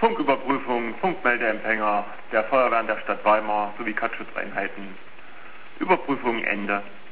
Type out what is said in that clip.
Funküberprüfung, Funkmeldeempfänger der Feuerwehren der Stadt Weimar sowie Katzschutzeinheiten. Überprüfung Ende.